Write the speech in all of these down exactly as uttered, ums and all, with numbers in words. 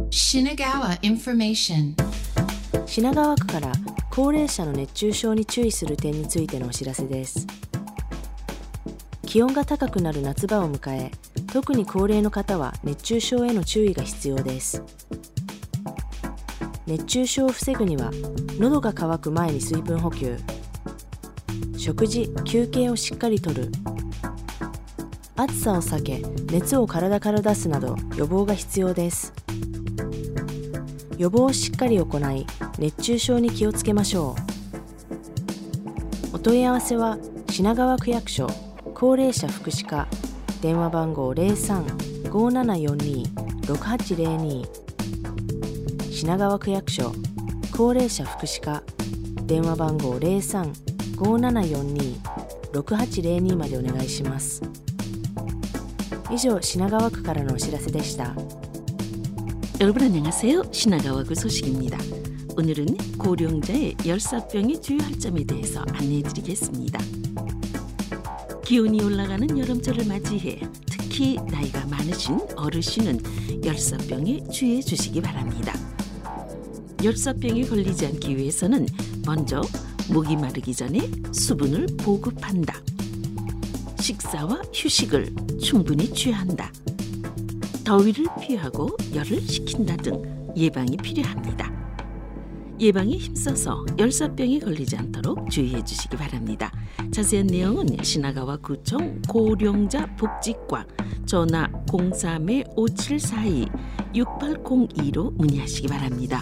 Shinagawa information. 品川区から高齢者の熱中症に注意する点についてのお知らせです。気温が高くなる夏場を迎え、特に高齢の方は熱中症への注意が必要です。熱中症を防ぐには、喉が渇く前に水分補給、食事・休憩をしっかりとる、暑さを避け、熱を体から出すなど予防が必要です。予防をしっかり行い、熱中症に気をつけましょう。お問い合わせは品川区役所高齢者福祉課、電話番号 ゼロさん ごーななよんに ろくはちゼロに、品川区役所高齢者福祉課、電話番号 ゼロさん ごーななよんに ろくはちゼロにまでお願いします。以上、品川区からのお知らせでした。 여러분 안녕하세요. 신하가와구 소식입니다. 오늘은 고령자의 열사병의 주요 할점에 대해서 안내해드리겠습니다. 기온이 올라가는 여름철을 맞이해 특히 나이가 많으신 어르신은 열사병에 주의해 주시기 바랍니다. 열사병에 걸리지 않기 위해서는 먼저 목이 마르기 전에 수분을 보급한다. 식사와 휴식을 충분히 취한다. 더위를 피하고 열을 식힌다 등 예방이 필요합니다. 예방에 힘써서 열사병에 걸리지 않도록 주의해 주시기 바랍니다. 자세한 내용은 신하가와 구청 고령자 복지과 전화 공삼 오칠사이 육팔공이로 문의하시기 바랍니다.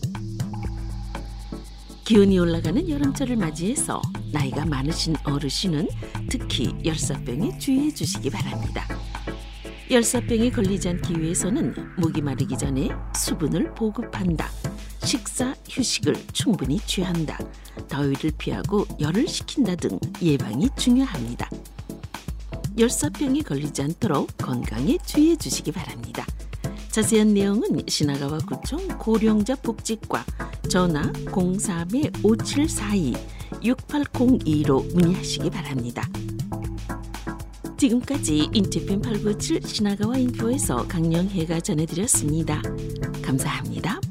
기온이 올라가는 여름철을 맞이해서 나이가 많으신 어르신은 특히 열사병에 주의해 주시기 바랍니다. 열사병에 걸리지 않기 위해서는 목이 마르기 전에 수분을 보급한다. 식사, 휴식을 충분히 취한다. 더위를 피하고 열을 식힌다 등 예방이 중요합니다. 열사병에 걸리지 않도록 건강에 주의해 주시기 바랍니다. 자세한 내용은 신하가와 구청 고령자 복지과 전화 공삼 오칠사이 육팔공이로 문의하시기 바랍니다. 지금까지 인티에프엠 팔구칠 신하가와 인포에서 강영혜가 전해드렸습니다. 감사합니다.